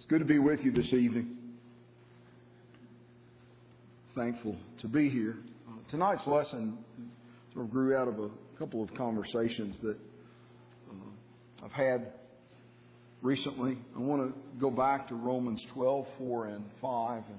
It's good to be with you this evening. Thankful to be here. Tonight's lesson sort of grew out of a couple of conversations that I've had recently. I want to go back to Romans 12, 4 and 5 and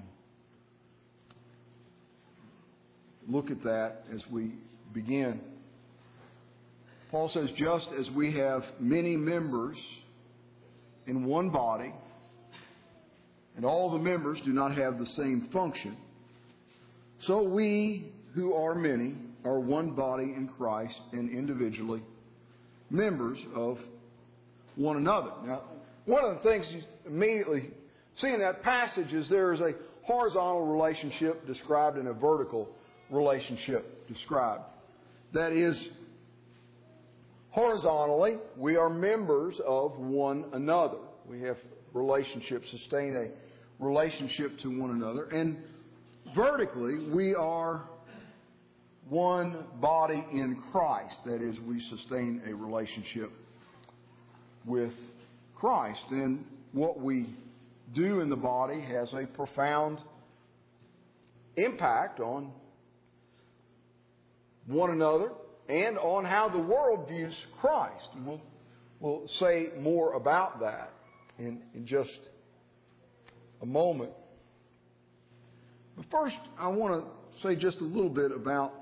look at that as we begin. Paul says, just as we have many members in one body, and all the members do not have the same function, so we who are many are one body in Christ and individually members of one another. Now, one of the things you immediately see in that passage is there is a horizontal relationship described and a vertical relationship described. That is, horizontally, we are members of one another. We have relationships, sustain a relationship to one another. And vertically, we are one body in Christ. That is, we sustain a relationship with Christ. And what we do in the body has a profound impact on one another and on how the world views Christ. And we'll say more about that in just a moment. But first, I want to say just a little bit about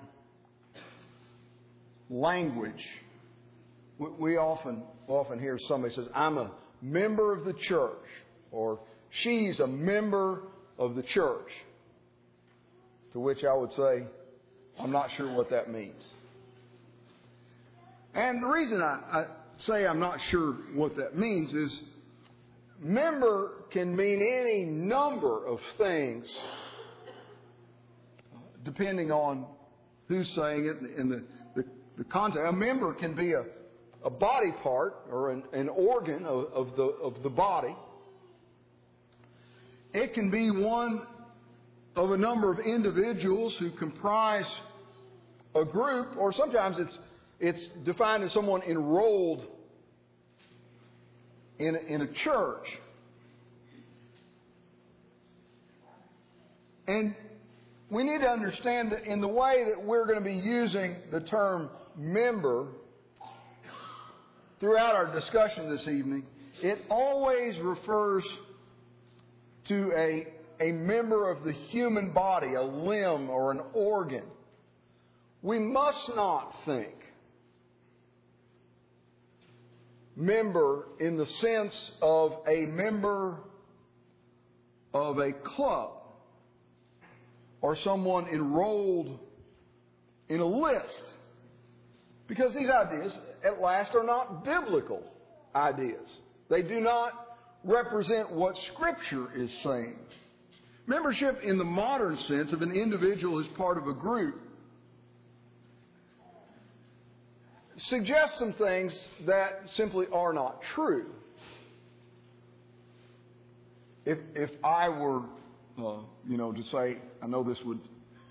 language. We often hear somebody says, I'm a member of the church, or she's a member of the church. To which I would say, I'm not sure what that means. And the reason I say I'm not sure what that means is member can mean any number of things depending on who's saying it and the context. A member can be a body part or an organ of the body. It can be one of a number of individuals who comprise a group, or sometimes it's defined as someone enrolled in a church. And we need to understand that in the way that we're going to be using the term member throughout our discussion this evening, it always refers to a member of the human body, a limb or an organ. We must not think member in the sense of a member of a club or someone enrolled in a list. Because these ideas, at last, are not biblical ideas. They do not represent what Scripture is saying. Membership in the modern sense of an individual as part of a group suggests some things that simply are not true. If I were, to say, I know this would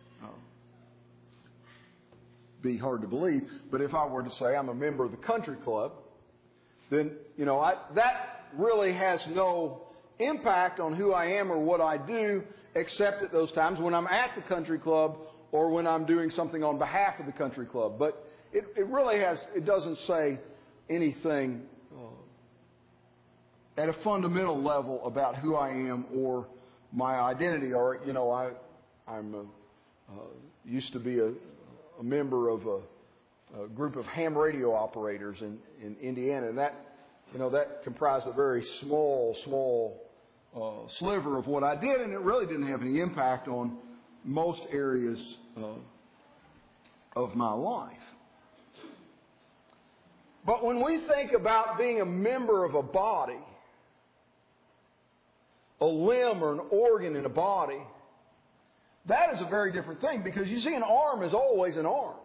be hard to believe, but if I were to say I'm a member of the country club, then, that really has no impact on who I am or what I do, except at those times when I'm at the country club or when I'm doing something on behalf of the country club. But it doesn't say anything at a fundamental level about who I am or my identity. Or, I'm used to be a member of a group of ham radio operators in Indiana, and that comprised a very small sliver of what I did, and it really didn't have any impact on most areas of my life. But when we think about being a member of a body, a limb or an organ in a body, that is a very different thing, because you see, an arm is always an arm.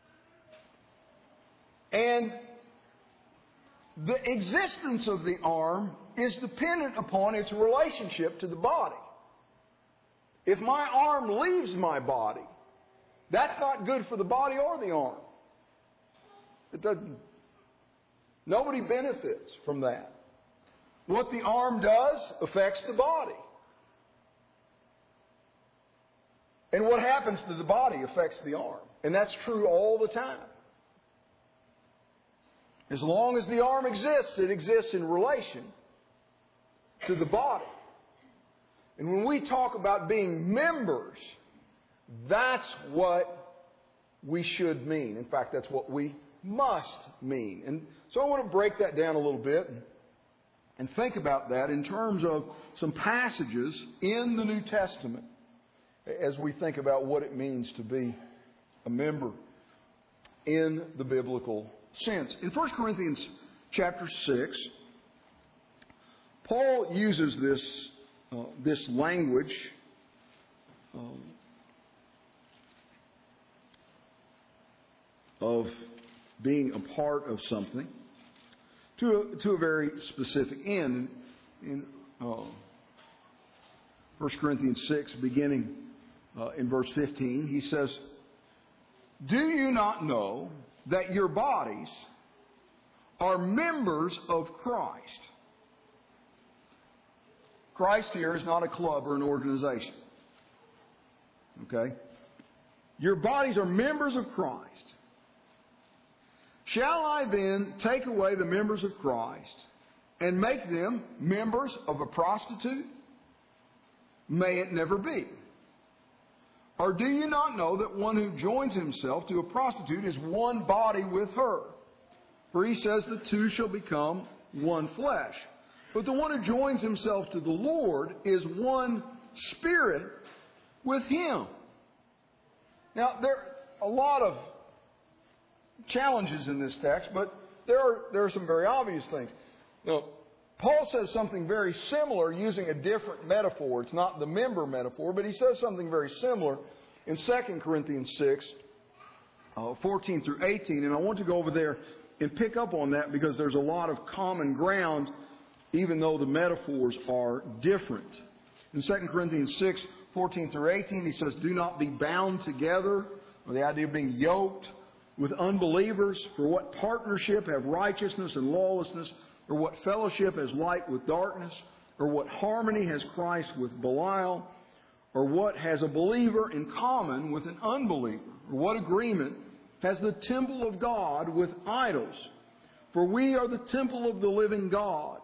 And the existence of the arm is dependent upon its relationship to the body. If my arm leaves my body, that's not good for the body or the arm. It doesn't. Nobody benefits from that. What the arm does affects the body. And what happens to the body affects the arm. And that's true all the time. As long as the arm exists, it exists in relation to the body. And when we talk about being members, that's what we should mean. In fact, that's what we must mean. And so I want to break that down a little bit and think about that in terms of some passages in the New Testament as we think about what it means to be a member in the biblical sense. In 1 Corinthians chapter 6, Paul uses this language of being a part of something to a very specific end. In 1 Corinthians 6, beginning in verse 15, he says, "Do you not know that your bodies are members of Christ?" Christ here is not a club or an organization. Okay? Your bodies are members of Christ. Shall I then take away the members of Christ and make them members of a prostitute? May it never be. Or do you not know that one who joins himself to a prostitute is one body with her? For he says the two shall become one flesh. But the one who joins himself to the Lord is one spirit with him. Now, there are a lot of challenges in this text, but there are some very obvious things. Now, Paul says something very similar using a different metaphor. It's not the member metaphor, but he says something very similar in 2 Corinthians 6, 14 through 18. And I want to go over there and pick up on that because there's a lot of common ground, even though the metaphors are different. In 2 Corinthians 6, 14 through 18, he says, "Do not be bound together," or the idea of being yoked, "with unbelievers. For what partnership have righteousness and lawlessness? Or what fellowship has light with darkness? Or what harmony has Christ with Belial? Or what has a believer in common with an unbeliever? Or what agreement has the temple of God with idols? For we are the temple of the living God.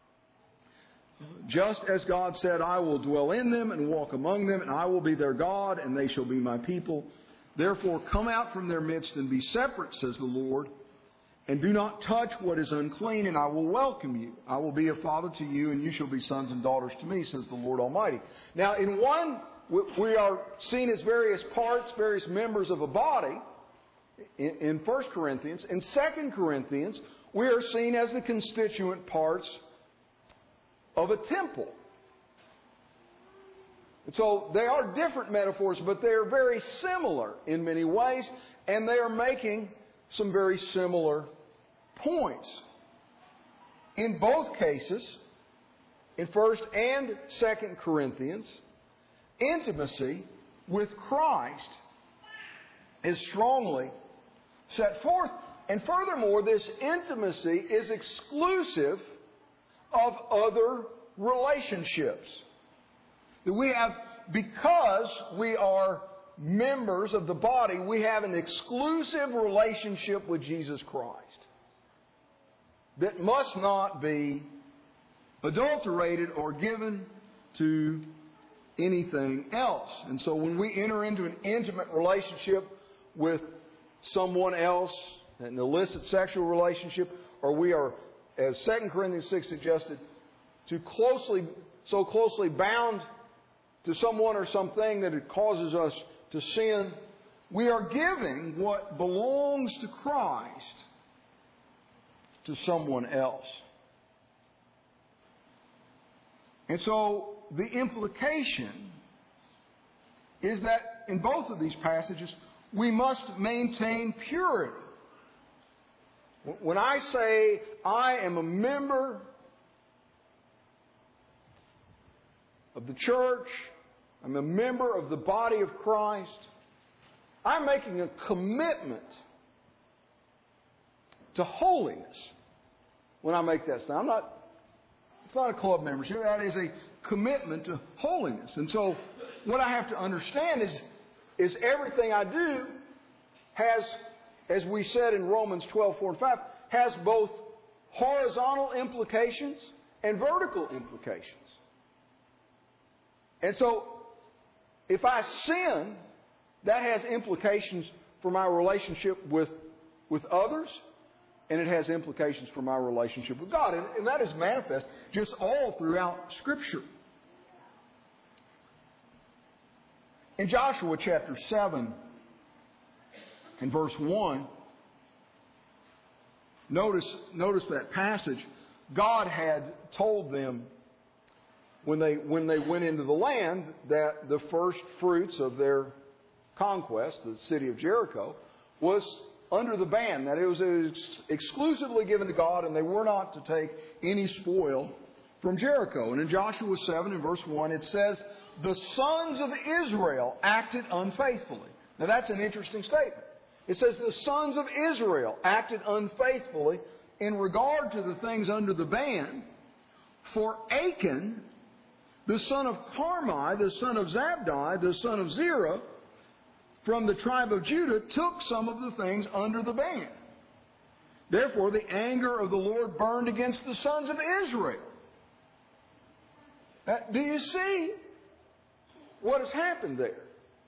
Just as God said, I will dwell in them and walk among them, and I will be their God, and they shall be my people. Therefore come out from their midst and be separate, says the Lord, and do not touch what is unclean, and I will welcome you. I will be a father to you, and you shall be sons and daughters to me, says the Lord Almighty." Now, in one, we are seen as various parts, various members of a body in 1 Corinthians. In 2 Corinthians, we are seen as the constituent parts of a temple. And so they are different metaphors, but they are very similar in many ways, and they are making some very similar points. In both cases, in 1 and 2 Corinthians, intimacy with Christ is strongly set forth. And furthermore, this intimacy is exclusive of other relationships. That we have, because we are members of the body, we have an exclusive relationship with Jesus Christ that must not be adulterated or given to anything else. And so when we enter into an intimate relationship with someone else, an illicit sexual relationship, or we are, as 2 Corinthians 6 suggested, so closely bound to someone or something that it causes us to sin, we are giving what belongs to Christ to someone else. And so the implication is that in both of these passages, we must maintain purity. When I say I am a member of the church, I'm a member of the body of Christ, I'm making a commitment to holiness when I make that statement. I'm not It's not a club membership. That is a commitment to holiness. And so what I have to understand is everything I do has, as we said in Romans 12:4 and 5, has both horizontal implications and vertical implications. And so if I sin, that has implications for my relationship with others, and it has implications for my relationship with God. And that is manifest just all throughout Scripture. In Joshua chapter 7 and verse 1, notice that passage. God had told them when they went into the land that the first fruits of their conquest, the city of Jericho, was under the ban, that it was exclusively given to God, and they were not to take any spoil from Jericho. And in Joshua 7 and verse 1, it says, the sons of Israel acted unfaithfully. Now that's an interesting statement. It says the sons of Israel acted unfaithfully in regard to the things under the ban, for Achan, the son of Carmi, the son of Zabdi, the son of Zerah, from the tribe of Judah, took some of the things under the ban. Therefore, the anger of the Lord burned against the sons of Israel. Now, do you see what has happened there?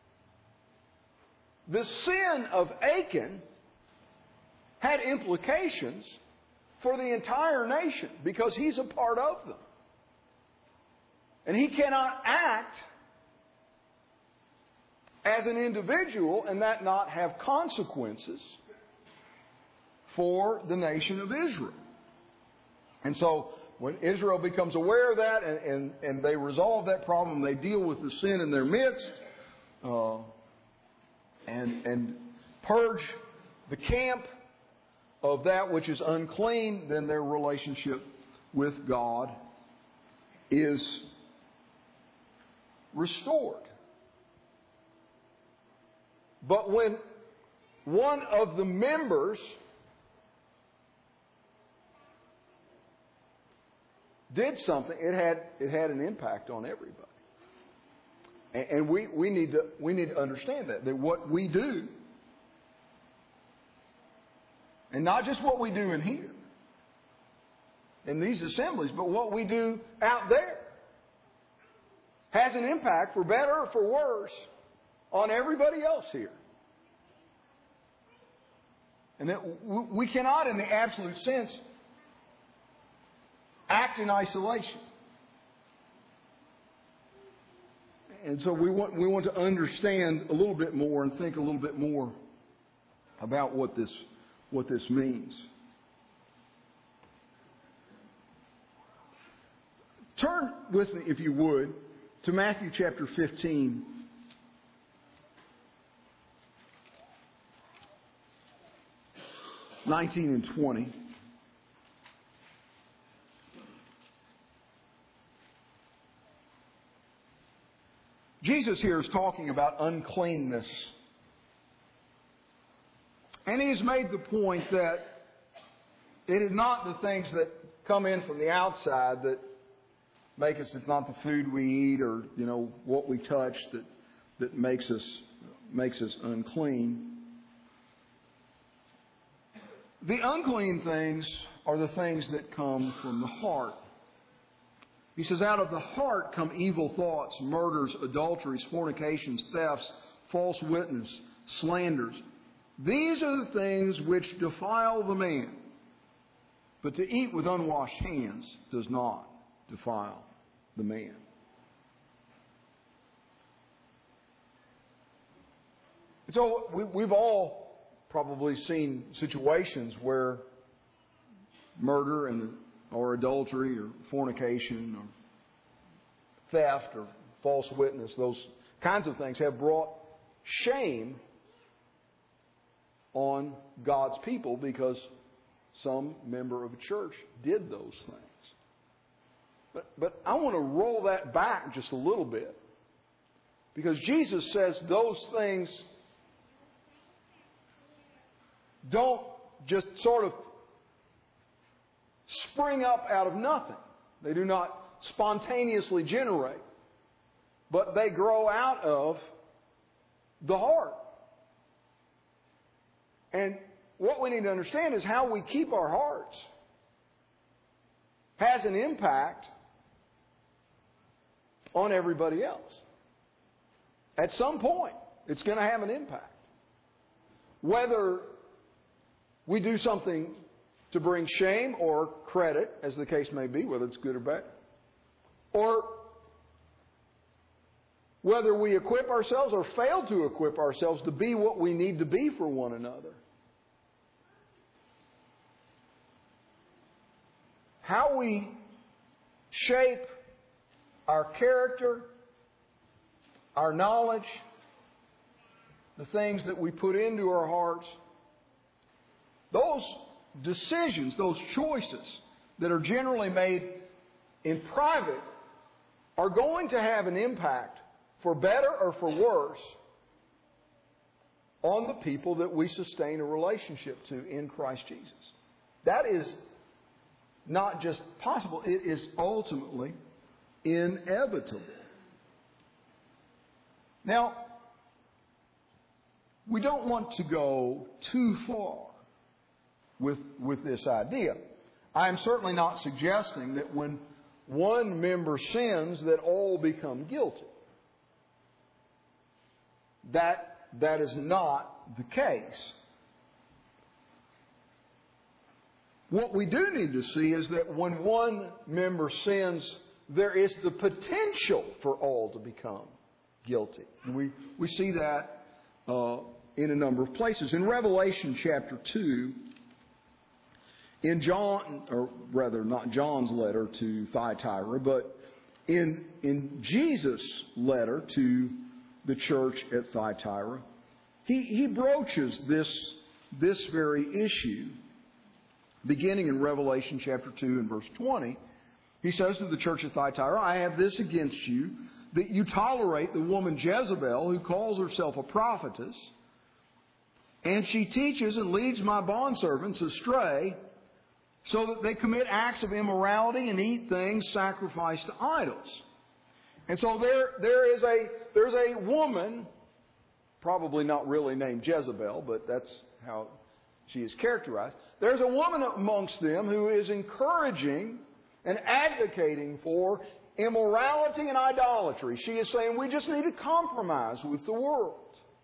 The sin of Achan had implications for the entire nation because he's a part of them. And he cannot act as an individual and that not have consequences for the nation of Israel. And so when Israel becomes aware of that and they resolve that problem, they deal with the sin in their midst and purge the camp of that which is unclean, then their relationship with God is restored. But when one of the members did something, it had an impact on everybody. And we need to understand that what we do, and not just what we do in here, in these assemblies, but what we do out there, has an impact, for better or for worse, on everybody else here. And that we cannot, in the absolute sense, act in isolation. And so we want to understand a little bit more and think a little bit more about what this means. Turn with me, if you would, to Matthew chapter 15. (19 and 20). Jesus here is talking about uncleanness. And he's made the point that it is not the things that come in from the outside that make us, it's not the food we eat or, what we touch that makes us unclean. The unclean things are the things that come from the heart. He says, out of the heart come evil thoughts, murders, adulteries, fornications, thefts, false witness, slanders. These are the things which defile the man. But to eat with unwashed hands does not defile the man. And so we've all probably seen situations where murder or adultery or fornication or theft or false witness, those kinds of things have brought shame on God's people because some member of a church did those things. But I want to roll that back just a little bit, because Jesus says those things don't just sort of spring up out of nothing. They do not spontaneously generate, but they grow out of the heart. And what we need to understand is how we keep our hearts has an impact on everybody else. At some point, it's going to have an impact. Whether we do something to bring shame or credit, as the case may be, whether it's good or bad, or whether we equip ourselves or fail to equip ourselves to be what we need to be for one another. How we shape our character, our knowledge, the things that we put into our hearts, those decisions, those choices that are generally made in private are going to have an impact, for better or for worse, on the people that we sustain a relationship to in Christ Jesus. That is not just possible, it is ultimately inevitable. Now, we don't want to go too far with this idea. I am certainly not suggesting that when one member sins that all become guilty. That is not the case. What we do need to see is that when one member sins, there is the potential for all to become guilty. And we see that in a number of places. In Revelation chapter 2, in John, or rather not John's letter to Thyatira, but in Jesus' letter to the church at Thyatira, he broaches this very issue. Beginning in Revelation chapter 2 and verse 20, he says to the church at Thyatira, I have this against you, that you tolerate the woman Jezebel, who calls herself a prophetess, and she teaches and leads my bondservants astray, so that they commit acts of immorality and eat things sacrificed to idols. And so there's a woman, probably not really named Jezebel, but that's how she is characterized. There's a woman amongst them who is encouraging and advocating for immorality and idolatry. She is saying we just need to compromise with the world.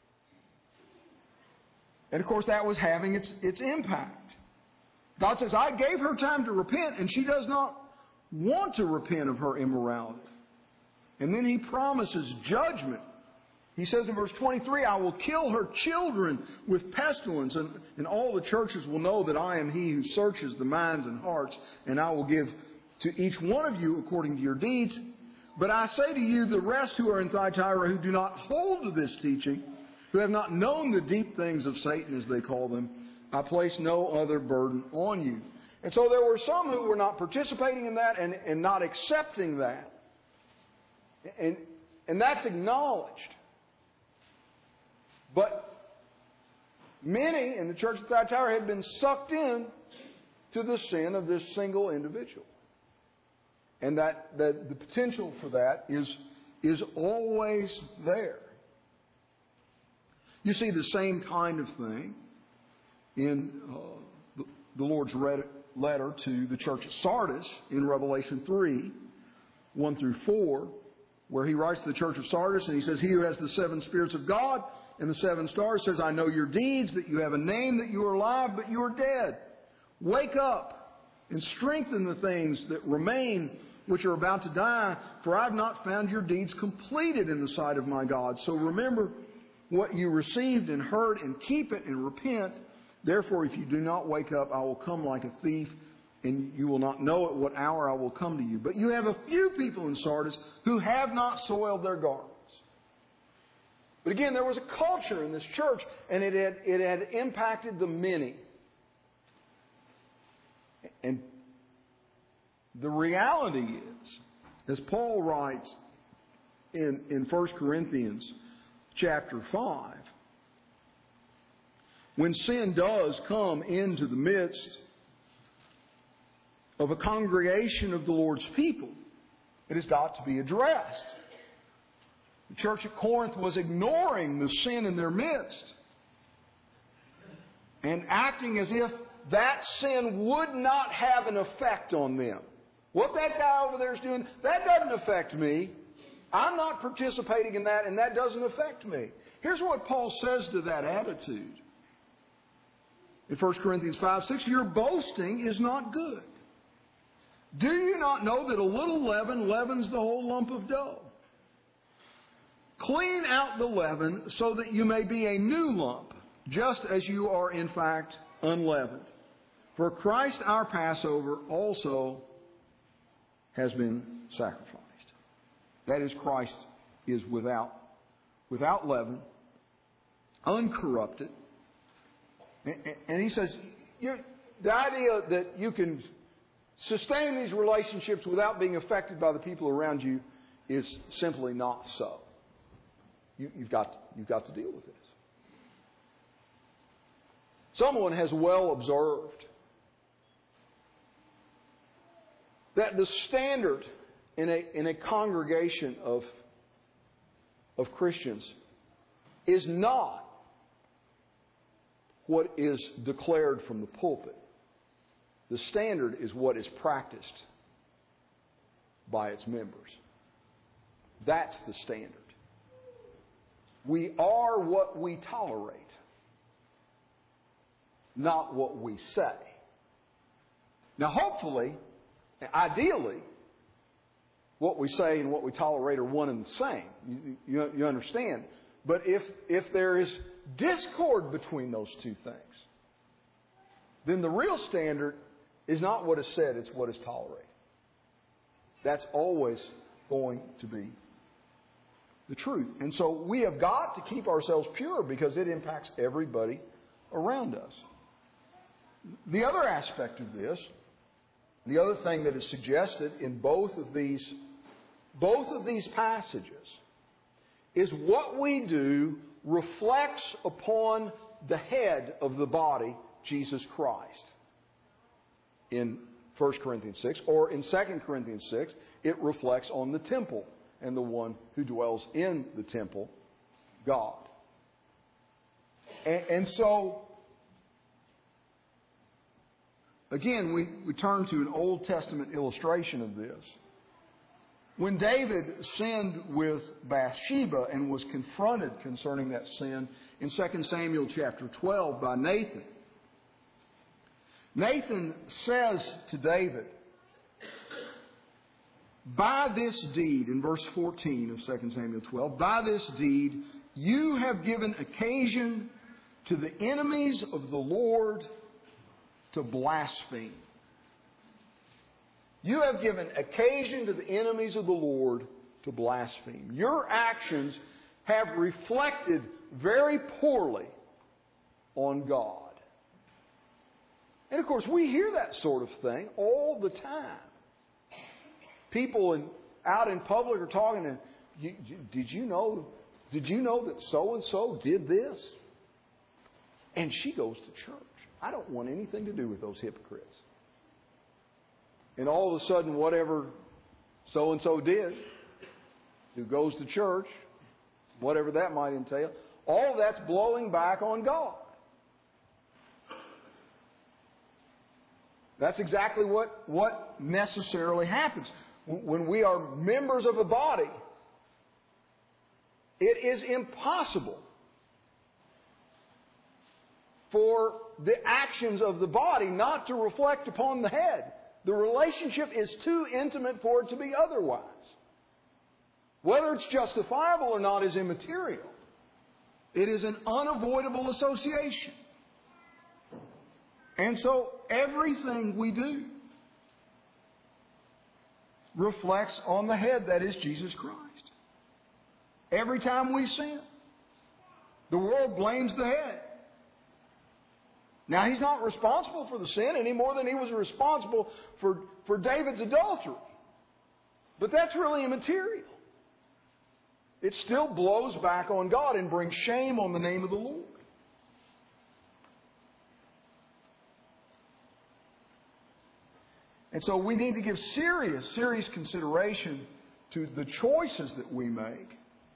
And of course that was having its impact. God says, I gave her time to repent, and she does not want to repent of her immorality. And then He promises judgment. He says in verse 23, I will kill her children with pestilence, and all the churches will know that I am He who searches the minds and hearts, and I will give to each one of you according to your deeds. But I say to you, the rest who are in Thyatira, who do not hold to this teaching, who have not known the deep things of Satan, as they call them, I place no other burden on you. And so there were some who were not participating in that and not accepting that. And that's acknowledged. But many in the church of Thyatira had been sucked in to the sin of this single individual. And that the potential for that is always there. You see the same kind of thing in the Lord's letter to the church at Sardis in Revelation 3, 1 through 4, where He writes to the church of Sardis, and He says, He who has the 7 spirits of God and the 7 stars says, I know your deeds, that you have a name, that you are alive, but you are dead. Wake up and strengthen the things that remain, which are about to die, for I have not found your deeds completed in the sight of my God. So remember what you received and heard, and keep it and repent. Therefore, if you do not wake up, I will come like a thief, and you will not know at what hour I will come to you. But you have a few people in Sardis who have not soiled their garments. But again, there was a culture in this church, and it had impacted the many. And the reality is, as Paul writes in 1 Corinthians chapter 5, when sin does come into the midst of a congregation of the Lord's people, it has got to be addressed. The church at Corinth was ignoring the sin in their midst and acting as if that sin would not have an effect on them. What that guy over there is doing, that doesn't affect me. I'm not participating in that, and that doesn't affect me. Here's what Paul says to that attitude. In 1 Corinthians 5:6, your boasting is not good. Do you not know that a little leaven leavens the whole lump of dough? Clean out the leaven so that you may be a new lump, just as you are in fact unleavened. For Christ our Passover also has been sacrificed. That is, Christ is without leaven, uncorrupted. And he says, the idea that you can sustain these relationships without being affected by the people around you is simply not so. You've got to deal with this. Someone has well observed that the standard in a congregation of Christians is not what is declared from the pulpit. The standard is what is practiced by its members. That's the standard. We are what we tolerate, not what we say. Now, hopefully, ideally, what we say and what we tolerate are one and the same. You understand? But if there is discord between those two things, then the real standard is not what is said, it's what is tolerated. That's always going to be the truth. And so we have got to keep ourselves pure because it impacts everybody around us. The other aspect of this, the other thing that is suggested in both of these passages, is what we do reflects upon the head of the body, Jesus Christ. In 1 Corinthians 6, or in 2 Corinthians 6, it reflects on the temple and the one who dwells in the temple, God. And so, again, we turn to an Old Testament illustration of this. When David sinned with Bathsheba and was confronted concerning that sin in 2 Samuel chapter 12 by Nathan, Nathan says to David, by this deed, in verse 14 of 2 Samuel 12, by this deed you have given occasion to the enemies of the Lord to blaspheme. You have given occasion to the enemies of the Lord to blaspheme. Your actions have reflected very poorly on God. And of course, we hear that sort of thing all the time. People out in public are talking, and did you know that so-and-so did this? And she goes to church. I don't want anything to do with those hypocrites. And all of a sudden, whatever so-and-so did, who goes to church, whatever that might entail, all that's blowing back on God. That's exactly what necessarily happens. When we are members of a body, it is impossible for the actions of the body not to reflect upon the head. The relationship is too intimate for it to be otherwise. Whether it's justifiable or not is immaterial. It is an unavoidable association. And so everything we do reflects on the head, that is Jesus Christ. Every time we sin, the world blames the head. Now, he's not responsible for the sin any more than he was responsible for David's adultery. But that's really immaterial. It still blows back on God and brings shame on the name of the Lord. And so we need to give serious consideration to the choices that we make,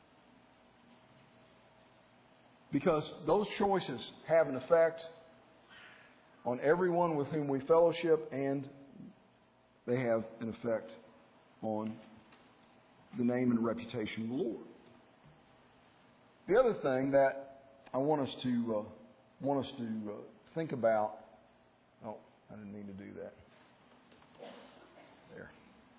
because those choices have an effect on everyone with whom we fellowship, and they have an effect on the name and reputation of the Lord. The other thing that I want us to think about. Oh, I didn't mean to do that. There.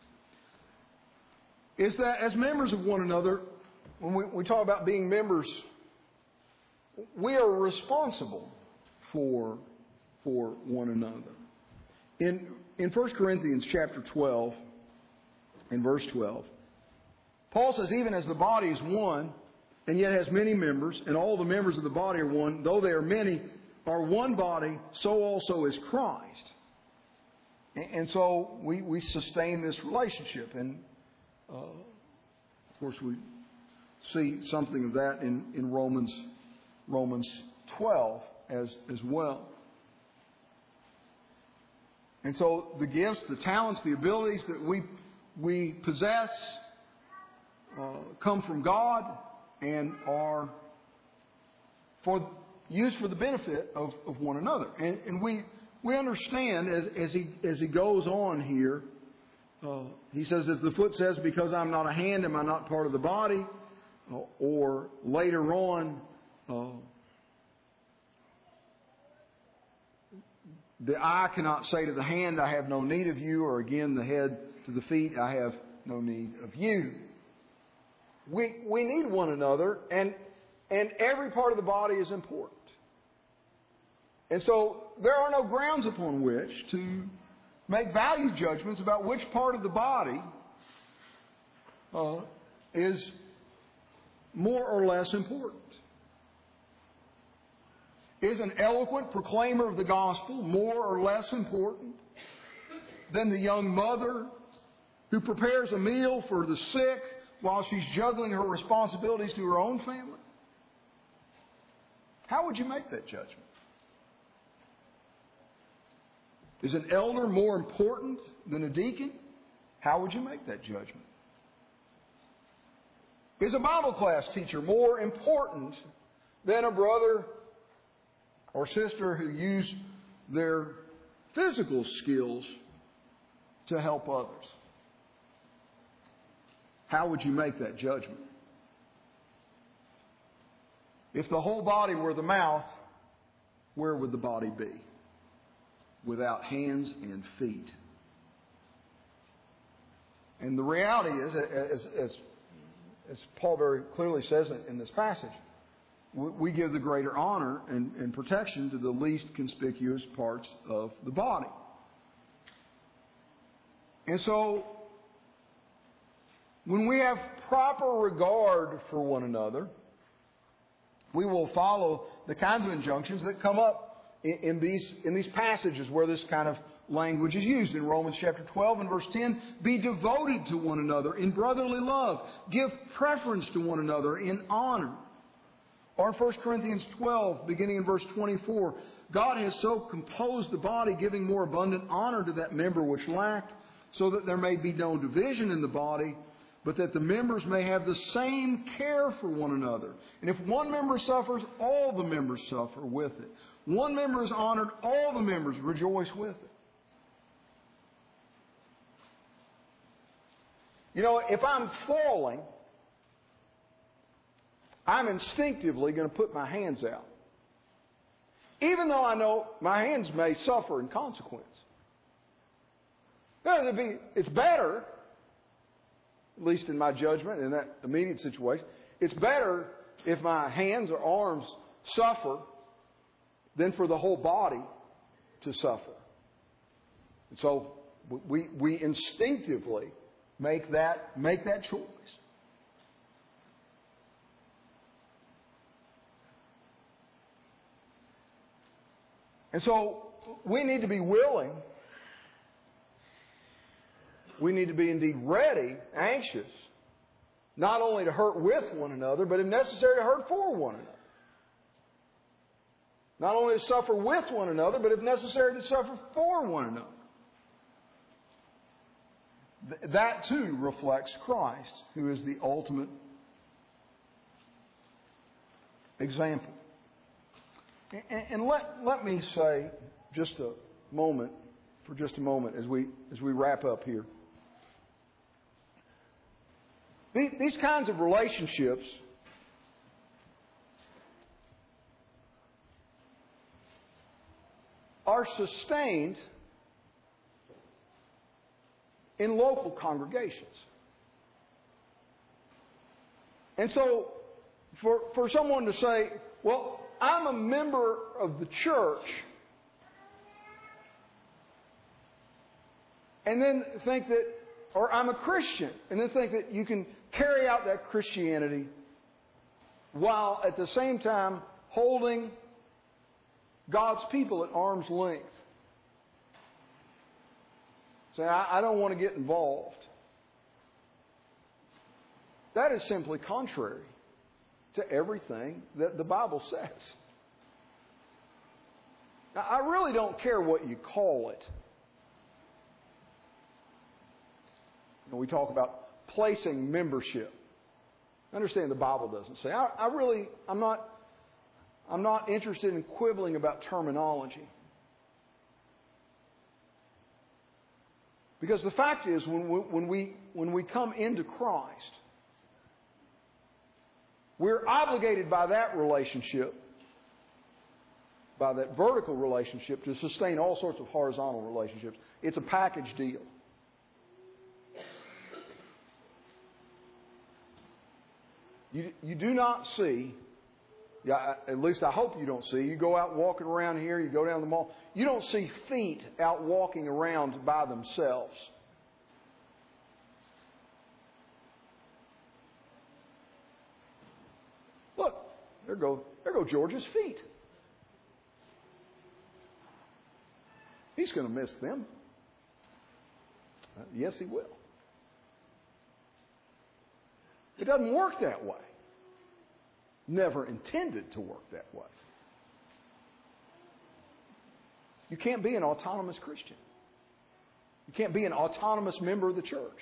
Is that as members of one another, when we talk about being members, we are responsible for one another. In 1 Corinthians chapter 12 and verse 12, Paul says, even as the body is one, and yet has many members, and all the members of the body are one, though they are many, are one body, so also is Christ. And so we sustain this relationship. And of course we see something of that in Romans 12 as well. And so the gifts, the talents, the abilities that we possess come from God and are used for the benefit of one another. And we understand as he goes on here, he says, as the foot says, because I'm not a hand, am I not part of the body? Or later on, the eye cannot say to the hand, I have no need of you, or again, the head to the feet, I have no need of you. We need one another, and every part of the body is important. And so there are no grounds upon which to make value judgments about which part of the body is more or less important. Is an eloquent proclaimer of the gospel more or less important than the young mother who prepares a meal for the sick while she's juggling her responsibilities to her own family? How would you make that judgment? Is an elder more important than a deacon? How would you make that judgment? Is a Bible class teacher more important than a brother or sister who use their physical skills to help others? How would you make that judgment? If the whole body were the mouth, where would the body be? Without hands and feet. And the reality is, as Paul very clearly says in this passage, we give the greater honor and protection to the least conspicuous parts of the body. And so, when we have proper regard for one another, we will follow the kinds of injunctions that come up in these passages where this kind of language is used. In Romans chapter 12 and verse 10, be devoted to one another in brotherly love. Give preference to one another in honor. Or in 1 Corinthians 12, beginning in verse 24, God has so composed the body, giving more abundant honor to that member which lacked, so that there may be no division in the body, but that the members may have the same care for one another. And if one member suffers, all the members suffer with it. One member is honored, all the members rejoice with it. You know, if I'm falling, I'm instinctively going to put my hands out, even though I know my hands may suffer in consequence. It's better, at least in my judgment, in that immediate situation, it's better if my hands or arms suffer than for the whole body to suffer. And so we instinctively make that choice. And so we need to be willing. We need to be indeed ready, anxious, not only to hurt with one another, but if necessary to hurt for one another. Not only to suffer with one another, but if necessary to suffer for one another. that too reflects Christ, who is the ultimate example. And let me say for just a moment as we wrap up here. These kinds of relationships are sustained in local congregations. And so, for someone to say, well, I'm a member of the church, and then think that, or I'm a Christian, and then think that you can carry out that Christianity while at the same time holding God's people at arm's length. Say, I don't want to get involved. That is simply contrary to everything that the Bible says. Now, I really don't care what you call it. We talk about placing membership. Understand the Bible doesn't say. I'm not interested in quibbling about terminology. Because the fact is, when we come into Christ, we're obligated by that relationship, by that vertical relationship, to sustain all sorts of horizontal relationships. It's a package deal. You do not see, at least I hope you don't see, you go out walking around here, you go down the mall, you don't see feet out walking around by themselves. Look, there go George's feet. He's going to miss them. Yes, he will. It doesn't work that way. Never intended to work that way. You can't be an autonomous Christian. You can't be an autonomous member of the church.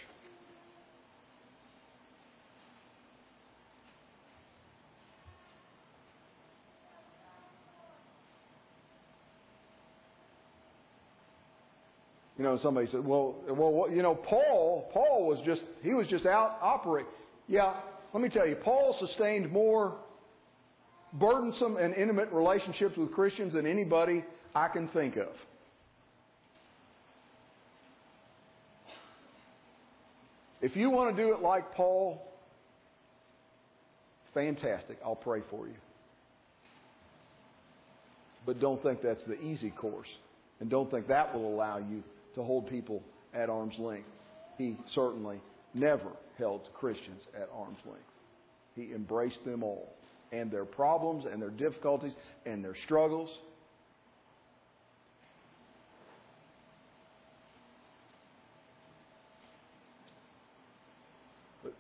Somebody said, well, Paul was just out operating. Yeah, let me tell you, Paul sustained more burdensome and intimate relationships with Christians than anybody I can think of. If you want to do it like Paul, fantastic. I'll pray for you. But don't think that's the easy course. And don't think that will allow you to hold people at arm's length. He certainly never held Christians at arm's length. He embraced them all, and their problems, and their difficulties, and their struggles. But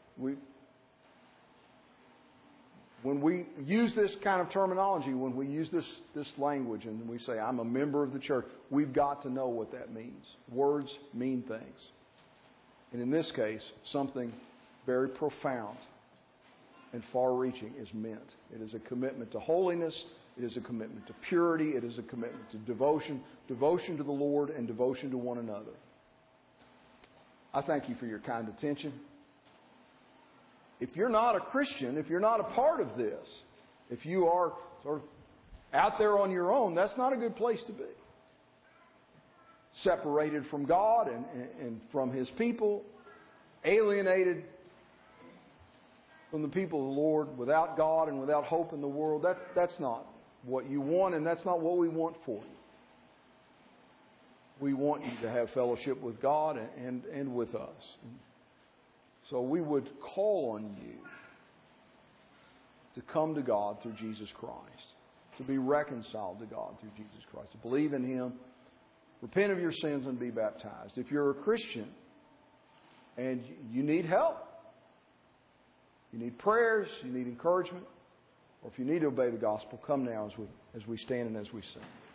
when we use this kind of terminology, when we use this language, and we say, I'm a member of the church, we've got to know what that means. Words mean things. And in this case, something very profound and far-reaching is meant. It is a commitment to holiness. It is a commitment to purity. It is a commitment to devotion to the Lord and devotion to one another. I thank you for your kind attention. If you're not a Christian, if you're not a part of this, if you are sort of out there on your own, that's not a good place to be. Separated from God and from His people, alienated from the people of the Lord, without God and without hope in the world, that's not what you want, and that's not what we want for you. We want you to have fellowship with God and with us. So we would call on you to come to God through Jesus Christ, to be reconciled to God through Jesus Christ, to believe in Him, repent of your sins, and be baptized. If you're a Christian and you need help, you need prayers, you need encouragement, or if you need to obey the gospel, come now as we stand and as we sing.